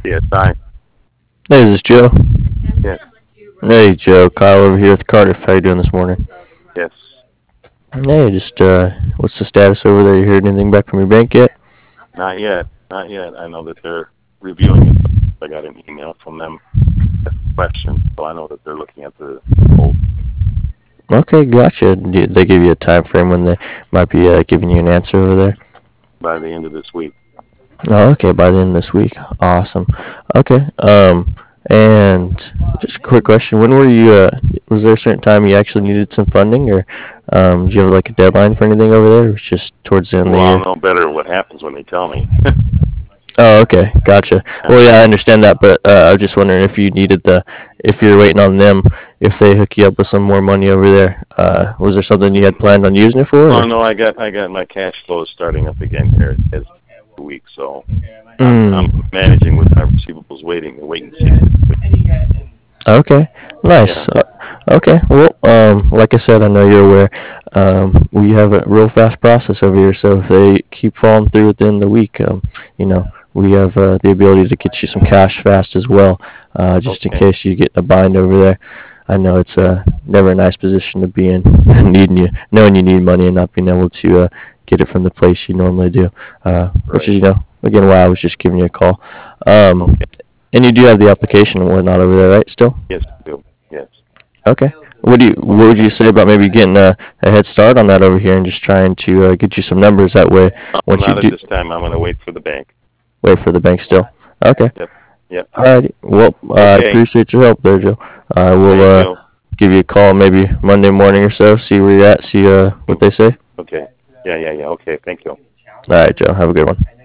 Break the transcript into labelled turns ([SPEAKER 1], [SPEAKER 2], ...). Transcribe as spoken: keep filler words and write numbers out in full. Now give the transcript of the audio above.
[SPEAKER 1] Yes, I.
[SPEAKER 2] Hey, this is Joe.
[SPEAKER 1] Yes,
[SPEAKER 2] Hey, Joe. Kyle over here with Cardiff. How you doing this morning?
[SPEAKER 1] yes.
[SPEAKER 2] Hey, just uh, what's the status over there? You heard anything back from your bank yet?
[SPEAKER 1] Not yet. Not yet. I know that they're reviewing it. I got an email from them with questions, so I know that they're looking at the whole
[SPEAKER 2] Okay, gotcha. Did they give you a time frame when they might be uh, giving you an answer over there?
[SPEAKER 1] by the end of this week.
[SPEAKER 2] Oh, okay, by the end of this week. Awesome. Okay. Um, and just a quick question: When were you? Uh, was there a certain time you actually needed some funding, or um, do you have like a deadline for anything over there? Or it's just towards the end of
[SPEAKER 1] Well,
[SPEAKER 2] the
[SPEAKER 1] I'll
[SPEAKER 2] year?
[SPEAKER 1] know better what happens when they tell me.
[SPEAKER 2] Oh, okay, gotcha.
[SPEAKER 1] Yeah.
[SPEAKER 2] Well, yeah, I understand that, but uh, I was just wondering if you needed the, if you're waiting on them, if they hook you up with some more money over there. Uh, was there something you had planned on using it for?
[SPEAKER 1] Oh
[SPEAKER 2] Or?
[SPEAKER 1] no, I got I got my cash flow starting up again here as a week, so I'm I'm
[SPEAKER 2] Mm,
[SPEAKER 1] managing with my receivables waiting and wait and see.
[SPEAKER 2] okay,
[SPEAKER 1] Yeah,
[SPEAKER 2] nice. Uh, okay, well, um, like I said, I know you're aware. Um, we have a real fast process over here, so if they keep falling through at the end of the week, um, you know, we have uh, the ability to get you some cash fast as well, uh, just in
[SPEAKER 1] okay,
[SPEAKER 2] case you get in a bind over there. I know it's uh, never a nice position to be in, needing you, knowing you need money and not being able to uh, get it from the place you normally do. Uh, which
[SPEAKER 1] right,
[SPEAKER 2] is, you know, again, why I was just giving you a call. Um,
[SPEAKER 1] okay,
[SPEAKER 2] and you do have the application and whatnot over there, right? Still?
[SPEAKER 1] yes, I do. Yes,
[SPEAKER 2] Okay. What do you What would
[SPEAKER 1] okay.
[SPEAKER 2] you say about maybe getting a, a head start on that over here and just trying to uh, get you some numbers that way?
[SPEAKER 1] Oh,
[SPEAKER 2] Once you
[SPEAKER 1] not at
[SPEAKER 2] do
[SPEAKER 1] this time. I'm gonna wait for the bank.
[SPEAKER 2] wait for the bank still. Okay.
[SPEAKER 1] Yep, yep.
[SPEAKER 2] Alrighty. Well, I
[SPEAKER 1] Okay,
[SPEAKER 2] appreciate your help there, Joe. I will
[SPEAKER 1] thank
[SPEAKER 2] uh,
[SPEAKER 1] you.
[SPEAKER 2] give you a call maybe Monday morning or so. See where you're at. See uh, what
[SPEAKER 1] Mm,
[SPEAKER 2] they say.
[SPEAKER 1] okay, yeah, yeah, yeah. Okay, thank you.
[SPEAKER 2] All right, Joe. Have a good one.